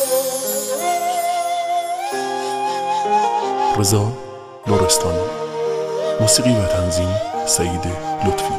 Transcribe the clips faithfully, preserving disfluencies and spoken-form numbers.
رضا نورستانی. موسیقی و تنظیم سعید لطفی.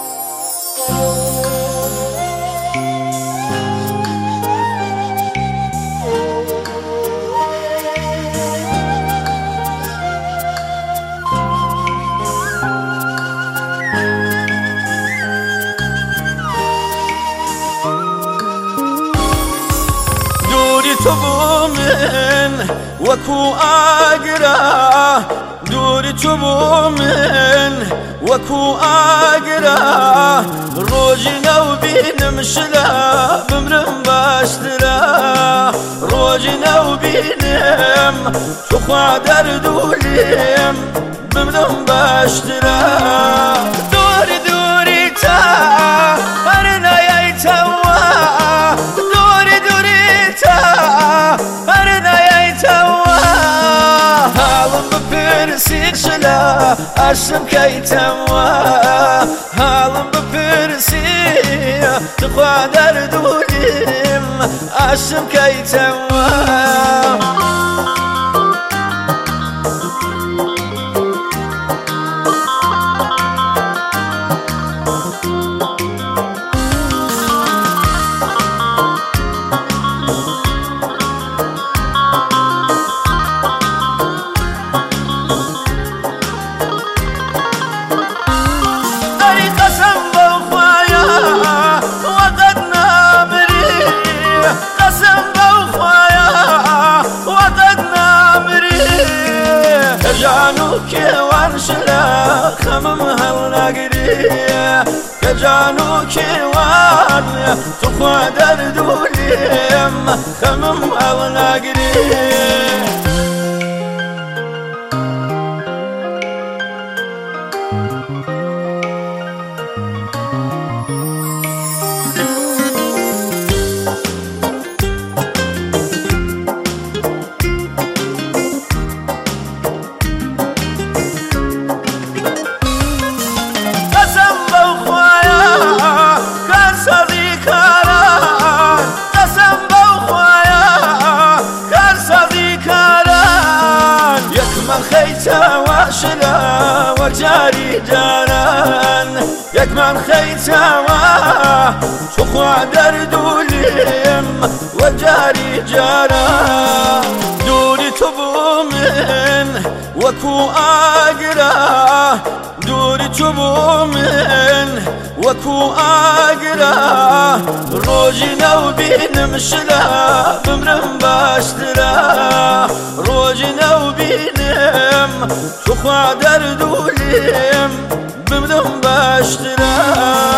دوری تو بو من وكو آقرا، دوری تو بو من وكو آقرا، روجي نو بينم شلا بمرم باشترا، روجي نو بينم تخوا دردوليم بمرم باشترا. دوري دوري تا هرنا يايتوا، دوري دوري تا هرنا يايتوا، هالم ببرسي شلا اشم كيتوا، هالم ببرسي تخوا دردوليم اشم كيتوا. جانو كيوان شلا خمم هالناقري، جانو كيوان تخوا دردوليم خمم هالناقري. واشلا وجاري جاران يك من خيتوا تخوا دردوليم وجاري جاران. دوري تبو من وكو آقرا، دوري تبو من وكو آقرا، روجي نو بينم شلا بمرم باشترا، روجي نو بينم تخوا دردوليم بمرم باشترا.